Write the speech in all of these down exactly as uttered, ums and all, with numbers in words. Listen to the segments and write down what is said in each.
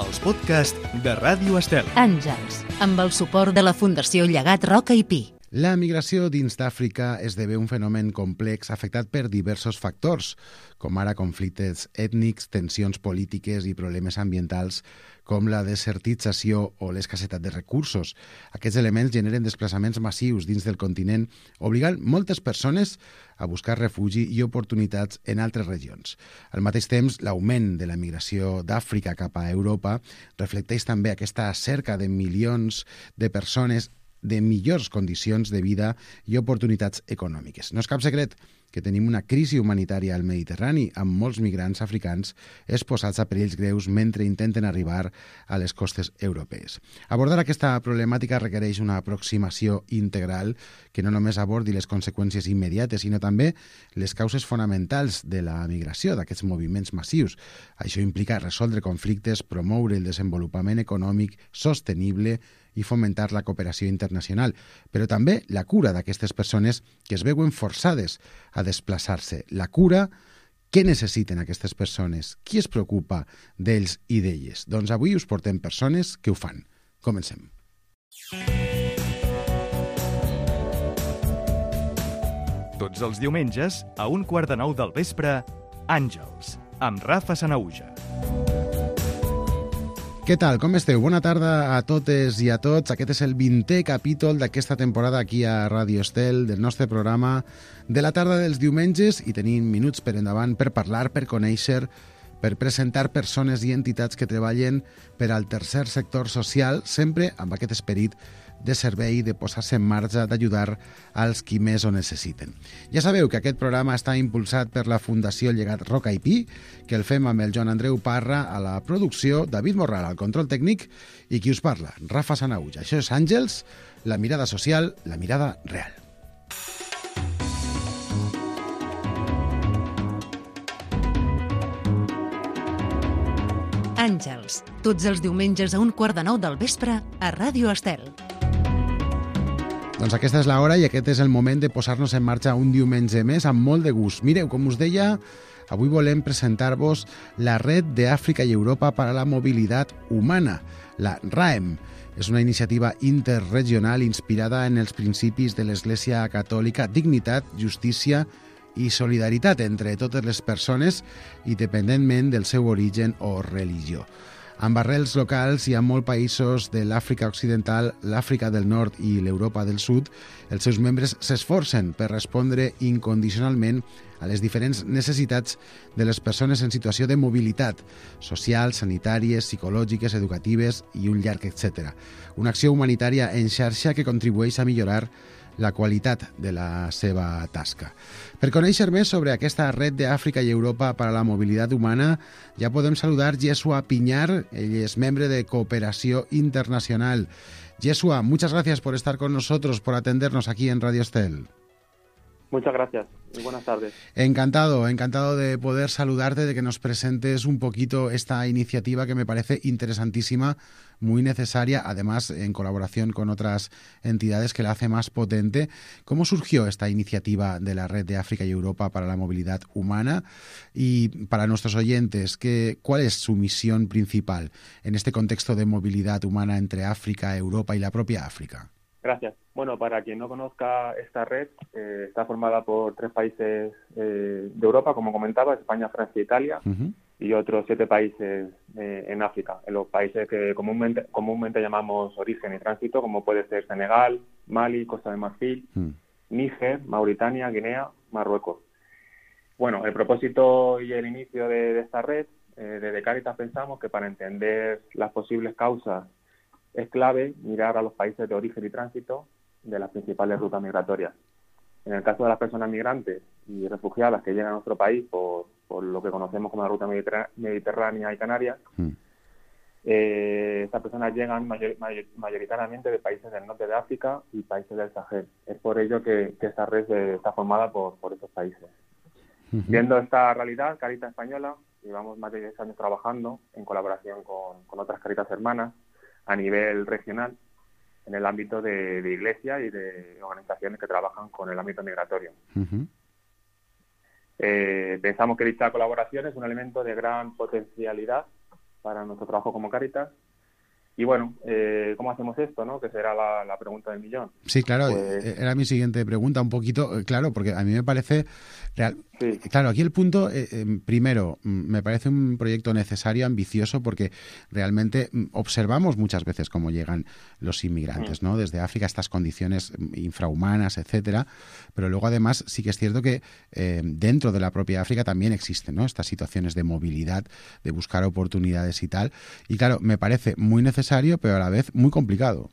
els podcasts de Ràdio Estel. Àngels, amb el suport de la Fundació Llegat Roca i Pi. La migració dins d'Àfrica esdevé un fenomen complex afectat per diversos factors, com ara conflictes ètnics, tensions polítiques i problemes ambientals com la desertització o l'escassetat de recursos. Aquests elements generen desplaçaments massius dins del continent, obligant moltes persones a buscar refugi i oportunitats en altres regions. Al mateix temps, l'augment de la migració d'Àfrica cap a Europa reflecteix també aquesta cerca de milions de persones de millors condicions de vida i oportunitats econòmiques. No és cap secret que tenim una crisi humanitària al Mediterrani, amb molts migrants africans exposats a perills greus mentre intenten arribar a les costes europees. Abordar aquesta problemàtica requereix una aproximació integral que no només abordi les conseqüències immediates, sinó també les causes fonamentals de la migració, d'aquests moviments massius. Això implica resoldre conflictes, promoure el desenvolupament econòmic sostenible i fomentar la cooperació internacional, però també la cura d'aquestes persones que es veuen forçades a desplaçar-se. La cura, què necessiten aquestes persones? Qui es preocupa d'ells i d'elles? Doncs avui us portem persones que ho fan. Comencem. Tots els diumenges, a un quart de nou del vespre, Àngels, amb Rafa Sanauja. Què tal? Com esteu? Bona tarda a totes i a tots. Aquest és el vintè capítol d'aquesta temporada aquí a Ràdio Estel, del nostre programa de la tarda dels diumenges, i tenim minuts per endavant per parlar, per conèixer, per presentar persones i entitats que treballen per al tercer sector social, sempre amb aquest esperit de servei, de posar-se en marxa, d'ajudar als qui més ho necessiten. Ja sabeu que aquest programa està impulsat per la Fundació Llegat Roca i Pi, que el fem amb el Joan Andreu Parra a la producció, David Morral al control tècnic i qui us parla, Rafa Sanauja. Això és Àngels, la mirada social, la mirada real. Àngels, tots els diumenges a un quart de nou del vespre a Ràdio Estel. Doncs aquesta és l'hora i aquest és el moment de posar-nos en marxa un diumenge més amb molt de gust. Mireu, com us deia, avui volem presentar-vos la Red de Àfrica i Europa per a la Mobilitat Humana, la RAEM. És una iniciativa interregional inspirada en els principis de l'Església Catòlica, dignitat, justícia i solidaritat entre totes les persones, independentment del seu origen o religió. Amb arrels locals i a molts països de l'Àfrica Occidental, l'Àfrica del Nord i l'Europa del Sud, els seus membres s'esforcen per respondre incondicionalment a les diferents necessitats de les persones en situació de mobilitat, socials, sanitàries, psicològiques, educatives i un llarg etcètera. Una acció humanitària en xarxa que contribueix a millorar la qualitat de la seva tasca. Per conèixer més sobre aquesta red d'Àfrica i Europa per a la mobilitat humana, ja podem saludar Yeshua Piñar, ell es membre de Cooperació Internacional. Yeshua, muchas gracias por estar con nosotros, por atendernos aquí en Radio Estel. Muchas gracias y buenas tardes. Encantado, encantado de poder saludarte, de que nos presentes un poquito esta iniciativa que me parece interesantísima, muy necesaria, además en colaboración con otras entidades que la hace más potente. ¿Cómo surgió esta iniciativa de la Red de África y Europa para la Movilidad Humana? Y para nuestros oyentes, ¿qué, ¿cuál es su misión principal en este contexto de movilidad humana entre África, Europa y la propia África? Gracias. Bueno, para quien no conozca esta red, eh, está formada por tres países eh, de Europa, como comentaba, España, Francia e Italia, uh-huh. y otros siete países eh, en África, en los países que comúnmente, comúnmente llamamos origen y tránsito, como puede ser Senegal, Mali, Costa de Marfil, uh-huh. Níger, Mauritania, Guinea, Marruecos. Bueno, el propósito y el inicio de, de esta red, eh, desde Cáritas pensamos que para entender las posibles causas es clave mirar a los países de origen y tránsito de las principales rutas migratorias. En el caso de las personas migrantes y refugiadas que llegan a nuestro país por, por lo que conocemos como la ruta mediterránea, mediterránea y Canarias, mm. eh, estas personas llegan mayor, mayor, mayoritariamente de países del norte de África y países del Sahel. Es por ello que, que esta red eh, está formada por, por estos países. Mm-hmm. Viendo esta realidad, Cáritas Española, llevamos más de diez años trabajando en colaboración con, con otras Cáritas hermanas a nivel regional en el ámbito de, de iglesia y de organizaciones que trabajan con el ámbito migratorio. Uh-huh. Eh, pensamos que dicha colaboración es un elemento de gran potencialidad para nuestro trabajo como Cáritas. Y bueno, eh, ¿cómo hacemos esto, no? Que será la, la pregunta del millón. Sí, claro, pues... era mi siguiente pregunta, un poquito, claro, porque a mí me parece real. Sí. Claro, aquí el punto, eh, eh, primero, me parece un proyecto necesario, ambicioso, porque realmente observamos muchas veces cómo llegan los inmigrantes, ¿no? Desde África, estas condiciones infrahumanas, etcétera, pero luego además sí que es cierto que eh, dentro de la propia África también existen, ¿no? Estas situaciones de movilidad, de buscar oportunidades y tal, y claro, me parece muy necesario necesario, pero a la vez muy complicado.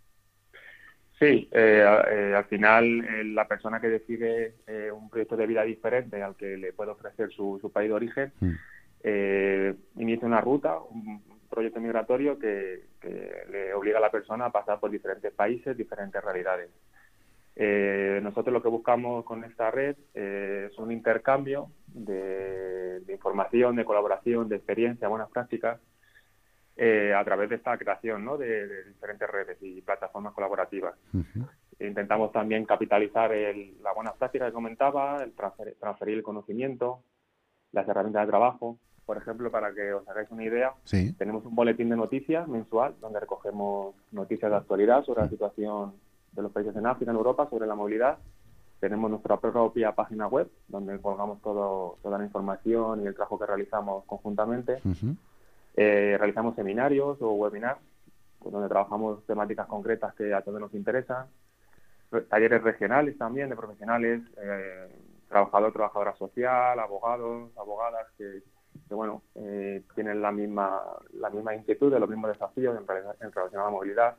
Sí, eh, eh, al final eh, la persona que decide eh, un proyecto de vida diferente al que le puede ofrecer su, su país de origen, mm. eh, inicia una ruta, un proyecto migratorio que, que le obliga a la persona a pasar por diferentes países, diferentes realidades. Eh, nosotros lo que buscamos con esta red eh, es un intercambio de, de información, de colaboración, de experiencia, buenas prácticas, Eh, a través de esta creación, ¿no? de, de diferentes redes y plataformas colaborativas. Uh-huh. Intentamos también capitalizar el, la buena práctica que comentaba, el transfer, transferir el conocimiento, las herramientas de trabajo. Por ejemplo, para que os hagáis una idea, sí. tenemos un boletín de noticias mensual donde recogemos noticias de actualidad sobre uh-huh. la situación de los países en África, en Europa, sobre la movilidad. Tenemos nuestra propia página web donde colgamos todo, toda la información y el trabajo que realizamos conjuntamente. Uh-huh. Eh, realizamos seminarios o webinars pues, donde trabajamos temáticas concretas que a todos nos interesan, talleres regionales también de profesionales, eh, trabajador, trabajadora social, abogados, abogadas que, que bueno, eh, tienen la misma la misma inquietud, de los mismos desafíos en, en relación a la movilidad.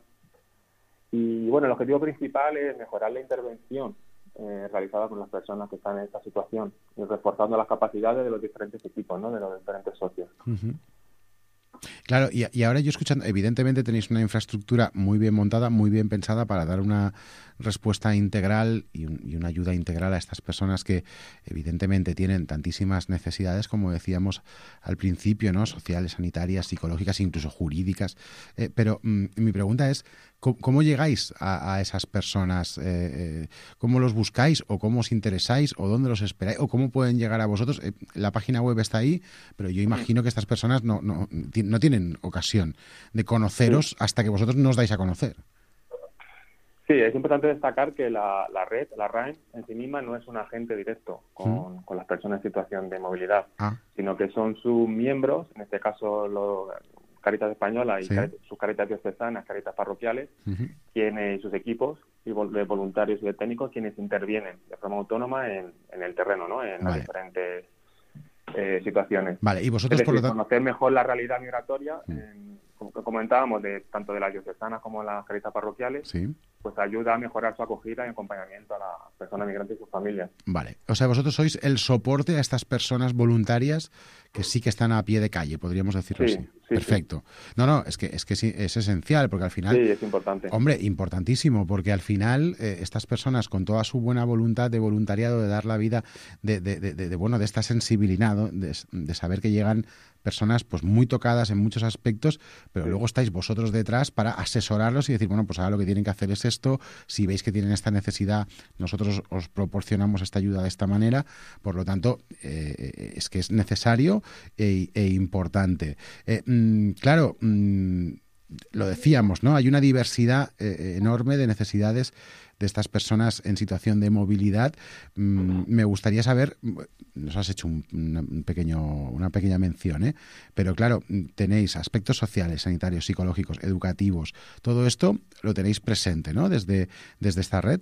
Y bueno, el objetivo principal es mejorar la intervención eh, realizada con las personas que están en esta situación y reforzando las capacidades de los diferentes equipos, ¿no? De los diferentes socios. Uh-huh. Claro, y, y ahora yo escuchando, evidentemente tenéis una infraestructura muy bien montada, muy bien pensada para dar una respuesta integral y, un, y una ayuda integral a estas personas que evidentemente tienen tantísimas necesidades, como decíamos al principio, ¿no? Sociales, sanitarias, psicológicas, incluso jurídicas. Eh, pero mm, mi pregunta es, ¿cómo, cómo llegáis a, a esas personas? Eh, eh, ¿Cómo los buscáis o cómo os interesáis o dónde los esperáis o cómo pueden llegar a vosotros? Eh, la página web está ahí, pero yo imagino que estas personas no, no, no tienen ocasión de conoceros sí. hasta que vosotros nos dais a conocer. Sí, es importante destacar que la, la red, la R A I en sí misma no es un agente directo con, ¿Mm? con las personas en situación de movilidad, ah. sino que son sus miembros, en este caso los Cáritas Española y sí. Cáritas, sus Cáritas diocesanas, Cáritas parroquiales, uh-huh. quienes, sus equipos y de voluntarios y de técnicos, quienes intervienen de forma autónoma en, en el terreno, ¿no? En vale. las diferentes eh, situaciones. Vale, y vosotros es decir, por lo tanto conocer mejor la realidad migratoria, uh-huh. en, como comentábamos, de tanto de las diocesanas como de las Cáritas parroquiales, sí. pues ayuda a mejorar su acogida y acompañamiento a las personas migrantes y sus familias. Vale, o sea, vosotros sois el soporte a estas personas voluntarias que sí que están a pie de calle, podríamos decirlo sí, así. Sí, Perfecto. Sí. No, no, es que es que sí, es esencial, porque al final... Sí, es importante. Hombre, importantísimo, porque al final eh, estas personas con toda su buena voluntad de voluntariado, de dar la vida, de, de, de, de, de bueno, de esta sensibilidad, ¿no? de, de saber que llegan personas pues muy tocadas en muchos aspectos, pero sí. luego estáis vosotros detrás para asesorarlos y decir, bueno, pues ahora lo que tienen que hacer es esto, si veis que tienen esta necesidad, nosotros os proporcionamos esta ayuda de esta manera, por lo tanto, eh, es que es necesario e, e importante. Eh, mmm, claro, mmm, lo decíamos, ¿no? Hay una diversidad eh, enorme de necesidades de estas personas en situación de movilidad. Mm, me gustaría saber, nos has hecho un, un pequeño, una pequeña mención, ¿eh? Pero claro, tenéis aspectos sociales, sanitarios, psicológicos, educativos, todo esto lo tenéis presente, ¿no? Desde, desde esta red.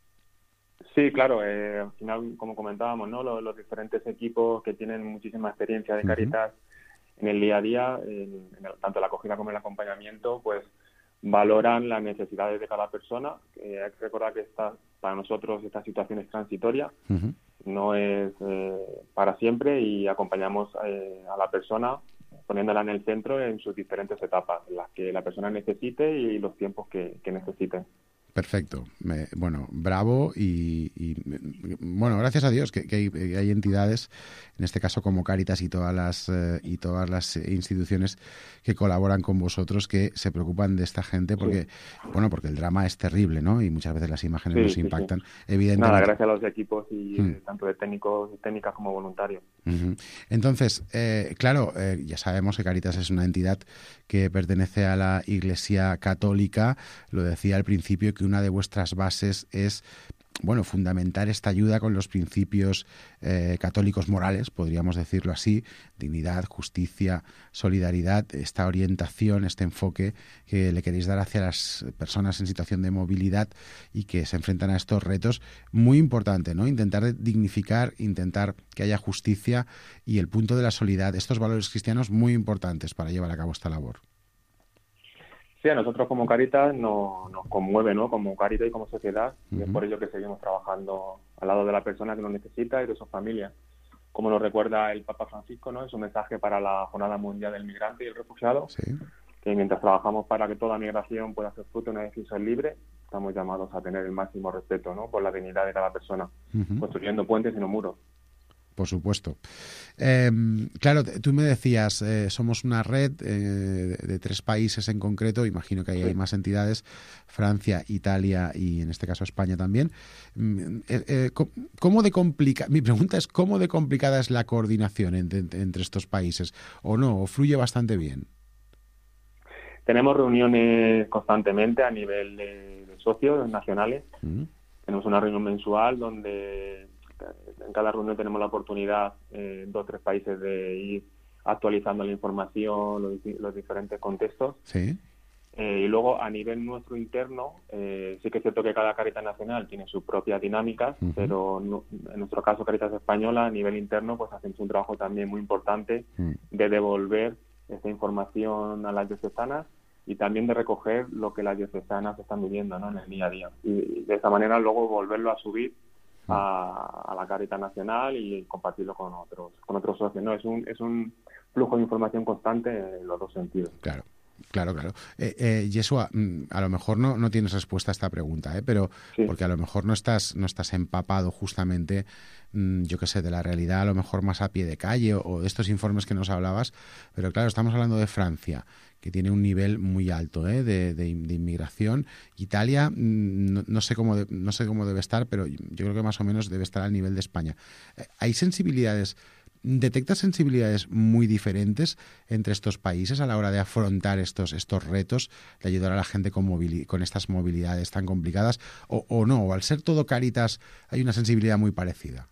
Sí, claro. Eh, al final, como comentábamos, ¿no? Los, los diferentes equipos que tienen muchísima experiencia de Cáritas uh-huh. en el día a día, en, en el, tanto la acogida como el acompañamiento, pues valoran las necesidades de cada persona. Eh, hay que recordar que esta, para nosotros esta situación es transitoria, uh-huh. no es eh, para siempre, y acompañamos eh, a la persona poniéndola en el centro en sus diferentes etapas, en las que la persona necesite y los tiempos que, que necesite. Perfecto. Me, bueno, bravo y, y bueno, gracias a Dios que, que, hay, que hay entidades, en este caso como Cáritas y todas las eh, y todas las instituciones que colaboran con vosotros, que se preocupan de esta gente porque, sí. bueno, porque el drama es terrible, ¿no? Y muchas veces las imágenes sí, nos sí, impactan. Sí. Evidentemente. Nada, gracias a los equipos y hmm. eh, tanto de técnicos y técnicas como voluntarios. Uh-huh. Entonces, eh, claro, eh, ya sabemos que Cáritas es una entidad que pertenece a la Iglesia Católica. Lo decía al principio que una de vuestras bases es, bueno, fundamentar esta ayuda con los principios eh, católicos morales, podríamos decirlo así: dignidad, justicia, solidaridad, esta orientación, este enfoque que le queréis dar hacia las personas en situación de movilidad y que se enfrentan a estos retos. Muy importante, ¿no? Intentar dignificar, intentar que haya justicia y el punto de la solidaridad, estos valores cristianos muy importantes para llevar a cabo esta labor. Sí, a nosotros como Cáritas nos, nos conmueve, ¿no? Como Cáritas y como sociedad, uh-huh. y es por ello que seguimos trabajando al lado de la persona que nos necesita y de sus familias. Como nos recuerda el Papa Francisco, ¿no? En su mensaje para la Jornada Mundial del Migrante y el Refugiado, sí. que mientras trabajamos para que toda migración pueda ser fruto de una decisión libre, estamos llamados a tener el máximo respeto, ¿no? Por la dignidad de cada persona, uh-huh. construyendo puentes y no muros. Por supuesto. Eh, claro, tú me decías, eh, somos una red eh, de, de tres países en concreto, imagino que ahí sí. hay más entidades, Francia, Italia y en este caso España también. Eh, eh, ¿Cómo de complicada? Mi pregunta es, ¿cómo de complicada es la coordinación entre, entre estos países? ¿O no? ¿O fluye bastante bien? Tenemos reuniones constantemente a nivel de, de socios nacionales. ¿Mm? Tenemos una reunión mensual donde en cada reunión tenemos la oportunidad en eh, dos o tres países de ir actualizando la información, los, los diferentes contextos. Sí. Eh, y luego a nivel nuestro interno, eh, sí que es cierto que cada Cáritas nacional tiene sus propias dinámicas, uh-huh. pero no, en nuestro caso Cáritas Española, a nivel interno, pues hacemos un trabajo también muy importante uh-huh. de devolver esta información a las diocesanas y también de recoger lo que las diocesanas están viviendo, ¿no? En el día a día. Y de esa manera luego volverlo a subir A, a la Cáritas Nacional y compartirlo con otros con otros socios, ¿no? Es un es un flujo de información constante en los dos sentidos. Claro, claro, claro. Eh, eh, Yeshua, a lo mejor no, no tienes respuesta a esta pregunta, ¿eh? Pero sí. porque a lo mejor no estás no estás empapado justamente, yo qué sé, de la realidad a lo mejor más a pie de calle o, o de estos informes que nos hablabas, pero claro, estamos hablando de Francia, que tiene un nivel muy alto ¿eh? de, de, de inmigración. Italia, no, no sé cómo de, no sé cómo debe estar, pero yo creo que más o menos debe estar al nivel de España. ¿Hay sensibilidades, detectas sensibilidades muy diferentes entre estos países a la hora de afrontar estos, estos retos, de ayudar a la gente con, movili- con estas movilidades tan complicadas, o, o no? O al ser todo Cáritas hay una sensibilidad muy parecida.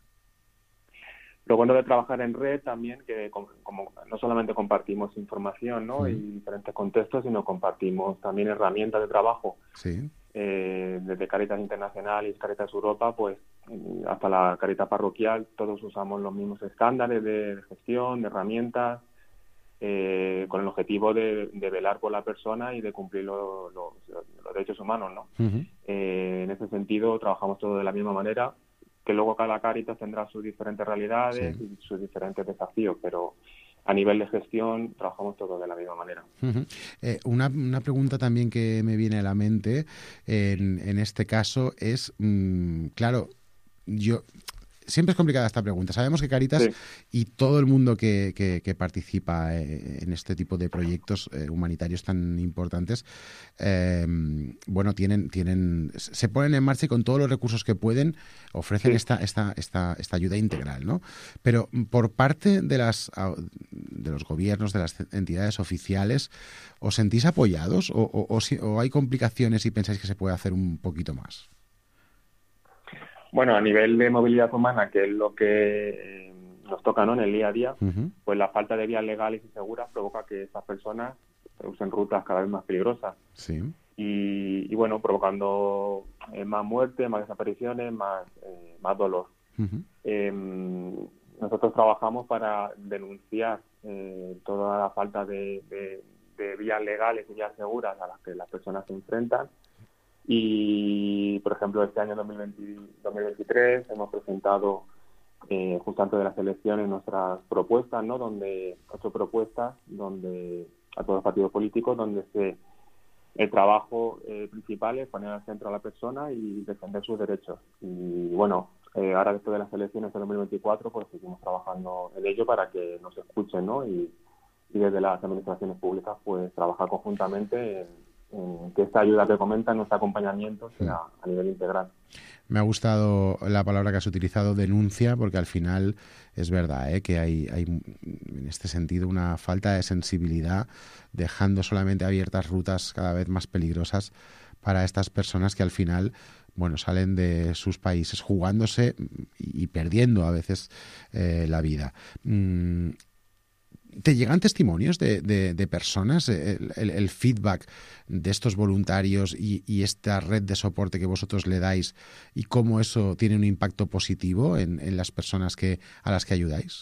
Lo bueno de trabajar en red también, que como, como no solamente compartimos información, ¿no? Sí. y diferentes contextos, sino compartimos también herramientas de trabajo. Sí. Eh, desde Cáritas Internacional y Cáritas Europa, pues hasta la Cáritas parroquial, todos usamos los mismos estándares de, de gestión, de herramientas, eh, con el objetivo de, de velar por la persona y de cumplir lo, lo, los derechos humanos, ¿no? Uh-huh. Eh, en ese sentido, trabajamos todos de la misma manera, que luego cada Cáritas tendrá sus diferentes realidades sí. y sus diferentes desafíos, pero a nivel de gestión trabajamos todos de la misma manera. Uh-huh. Eh, una, una pregunta también que me viene a la mente en, en este caso es, mmm, claro, yo... Siempre es complicada esta pregunta. Sabemos que Cáritas sí. y todo el mundo que, que, que participa eh, en este tipo de proyectos eh, humanitarios tan importantes, eh, bueno, tienen, tienen, se ponen en marcha y con todos los recursos que pueden ofrecen sí. esta, esta, esta, esta ayuda integral, ¿no? Pero por parte de las de los gobiernos, de las entidades oficiales, ¿os sentís apoyados o, o, o, si, o hay complicaciones y pensáis que se puede hacer un poquito más? Bueno, a nivel de movilidad humana, que es lo que eh, nos toca, ¿no? En el día a día, uh-huh. pues la falta de vías legales y seguras provoca que esas personas usen rutas cada vez más peligrosas. Sí. Y, y bueno, provocando eh, más muertes, más desapariciones, más, eh, más dolor. Uh-huh. Eh, nosotros trabajamos para denunciar eh, toda la falta de, de, de vías legales y vías seguras a las que las personas se enfrentan. Y, por ejemplo, este año dos mil veinte, dos mil veintitrés hemos presentado, eh, justo antes de las elecciones, nuestras propuestas, ¿no? Donde, ocho propuestas, donde a todos los partidos políticos, donde se el trabajo eh, principal es poner al centro a la persona y defender sus derechos. Y bueno, eh, ahora después de las elecciones de dos mil veinticuatro, pues seguimos trabajando en ello para que nos escuchen, ¿no? Y, y desde las administraciones públicas, pues trabajar conjuntamente en, en que esta ayuda que comentan, nuestro acompañamiento, sea a nivel integral. Me ha gustado la palabra que has utilizado, denuncia, porque al final es verdad, ¿eh? que hay, hay en este sentido una falta de sensibilidad, dejando solamente abiertas rutas cada vez más peligrosas para estas personas que al final, bueno, salen de sus países jugándose y, y perdiendo a veces eh, la vida. Mm. ¿Te llegan testimonios de, de, de personas, el, el, el feedback de estos voluntarios y, y esta red de soporte que vosotros le dais y cómo eso tiene un impacto positivo en, en las personas que a las que ayudáis?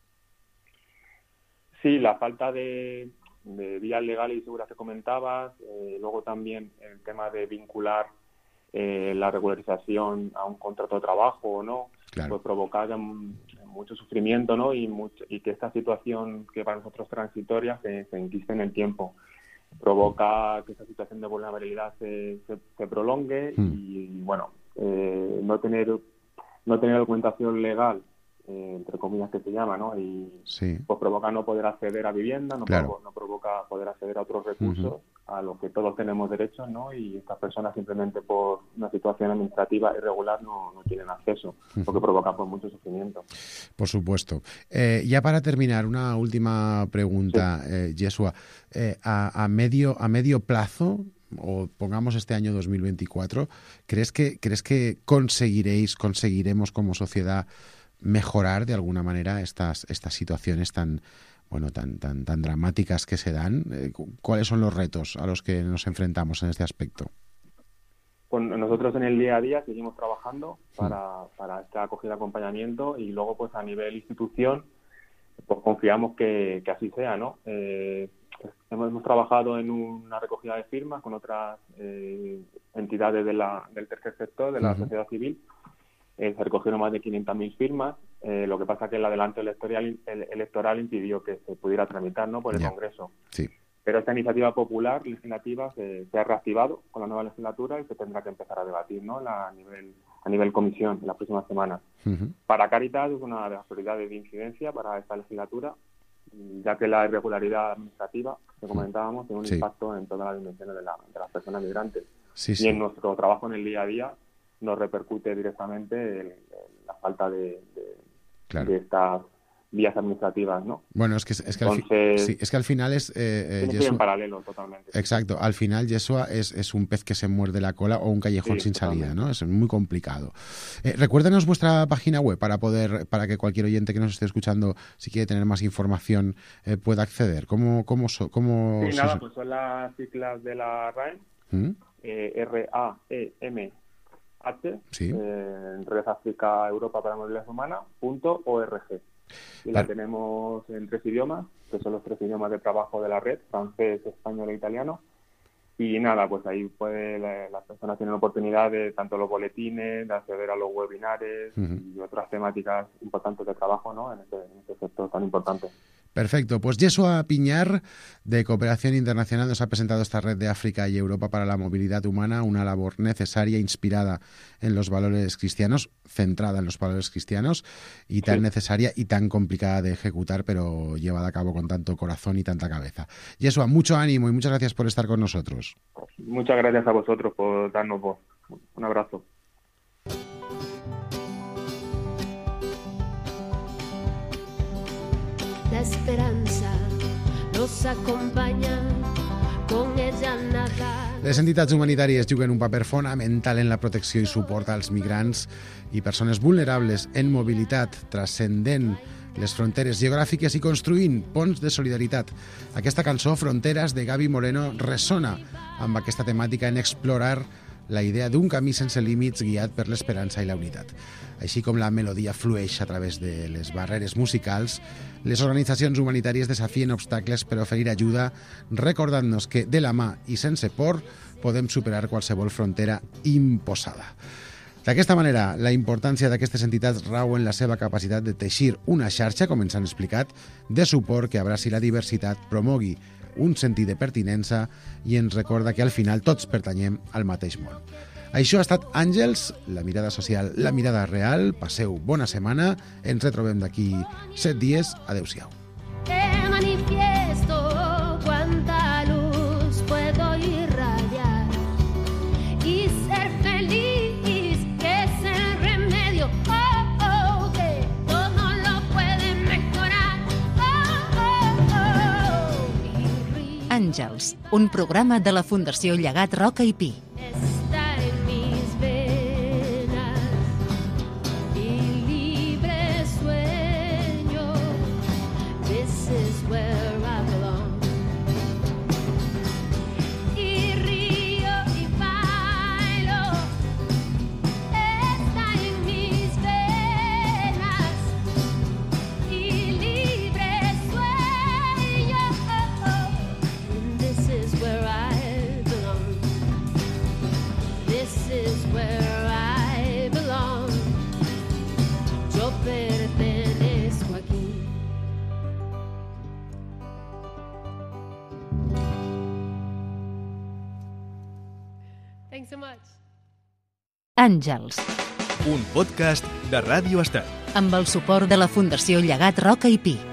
Sí, la falta de, de vías legales y seguras que comentabas, eh, luego también el tema de vincular eh, la regularización a un contrato de trabajo o no, claro, pues provoca mucho sufrimiento, ¿no? Y, mucho, y que esta situación que para nosotros es transitoria se, se enquiste en el tiempo. Provoca que esta situación de vulnerabilidad se, se, se prolongue mm. y, bueno, eh, no tener no tener documentación legal, eh, entre comillas que se llama, ¿no? Y sí. pues provoca no poder acceder a vivienda, no, claro. provoca, no provoca poder acceder a otros recursos uh-huh. a los que todos tenemos derecho, ¿no? Y estas personas simplemente por una situación administrativa irregular no, no tienen acceso, uh-huh. porque provoca pues mucho sufrimiento. Por supuesto. Eh, ya para terminar, una última pregunta, sí. eh, Yeshua. Eh, a, a medio a medio plazo, o pongamos este año dos mil veinticuatro, ¿crees que crees que conseguiréis, conseguiremos como sociedad mejorar de alguna manera estas estas situaciones tan bueno tan tan tan dramáticas que se dan? ¿Cuáles son los retos a los que nos enfrentamos en este aspecto? Pues nosotros en el día a día seguimos trabajando para, para este acogida y acompañamiento, y luego pues a nivel institución pues confiamos que, que así sea, ¿no? Eh, hemos, hemos trabajado en una recogida de firmas con otras eh, entidades de la, del tercer sector, de la uh-huh. sociedad civil. Eh, se recogieron más de quinientas mil firmas, eh, lo que pasa es que el adelanto electoral, el, electoral impidió que se pudiera tramitar, ¿no? por el yeah. Congreso. Sí. Pero esta iniciativa popular legislativa se, se ha reactivado con la nueva legislatura y se tendrá que empezar a debatir, ¿no? la, a nivel a nivel comisión en las próximas semanas. Uh-huh. Para Cáritas es una de las prioridades de incidencia para esta legislatura, ya que la irregularidad administrativa que comentábamos tiene un sí. impacto en todas las dimensiones de, la, de las personas migrantes. Sí, sí. Y en nuestro trabajo en el día a día nos repercute directamente el, el, la falta de, de, claro. de estas vías administrativas, ¿no? Bueno, es que, es que, Entonces, al, fi- sí, es que al final es... Eh, eh, Yeshua, en paralelo, totalmente. Exacto. Al final, Yeshua es, es un pez que se muerde la cola o un callejón sí, sin totalmente. salida, ¿no? Es muy complicado. Eh, recuérdanos vuestra página web para poder para que cualquier oyente que nos esté escuchando, si quiere tener más información, eh, pueda acceder. ¿Cómo, cómo, so, cómo Sí, nada, pues son las siglas de la R A E M, ¿Mm? eh, R A E M H, sí. eh, Red África Europa para la Movilidad Humana, punto org. Y la tenemos en tres idiomas, que son los tres idiomas de trabajo de la red, francés, español e italiano. Y nada, pues ahí puede la, las personas tienen oportunidad de tanto los boletines, de acceder a los webinares uh-huh. y otras temáticas importantes de trabajo, ¿no? en, este, en este sector tan importante. Perfecto. Pues Yeshua Piñar, de Cooperación Internacional, nos ha presentado esta red de África y Europa para la movilidad humana, una labor necesaria, inspirada en los valores cristianos, centrada en los valores cristianos, y tan sí. necesaria y tan complicada de ejecutar, pero llevada a cabo con tanto corazón y tanta cabeza. Yeshua, mucho ánimo y muchas gracias por estar con nosotros. Muchas gracias a vosotros por darnos voz. Un abrazo. La esperanza nos acompanya, con ella nada. Les entitats humanitàries juguen un paper fonamental en la protecció i suport als migrants i persones vulnerables en mobilitat, transcendent les fronteres geogràfiques i construint ponts de solidaritat. Aquesta cançó, Fronteres, de Gaby Moreno, ressona amb aquesta temàtica en explorar la idea d'un camí sense límits guiat per l'esperança i la unitat. Així com la melodia flueix a través de les barreres musicals, les organitzacions humanitàries desafien obstacles per oferir ajuda, recordant-nos que de la mà i sense por podem superar qualsevol frontera imposada. D'aquesta manera, la importància d'aquestes entitats rau en la seva capacitat de teixir una xarxa, com ens han explicat, de suport que abraci la diversitat, promogui un sentit de pertinença i ens recorda que al final tots pertanyem al mateix món. Això ha estat Àngels, la mirada social, la mirada real. Passeu bona setmana, ens retrobem d'aquí set dies. Adéu-siau. Te manifiesto cuánta luz puedo irradiar y ser feliz, que es el remedio, oh, oh, que todo lo puede mejorar, oh, oh, oh. Àngels, un programa de la Fundació Llegat Roca i Pi. Está en mis venas y libre sueño. This is where I belong. Y río y bailo. Está en mis venas y libre sueño. And this is where I belong. This is where I belong. Yo pertenezco aquí. Thanks so much. Àngels, Un podcast de Ràdio Estat. amb el suport de la Fundació Llegat Roca i Pi.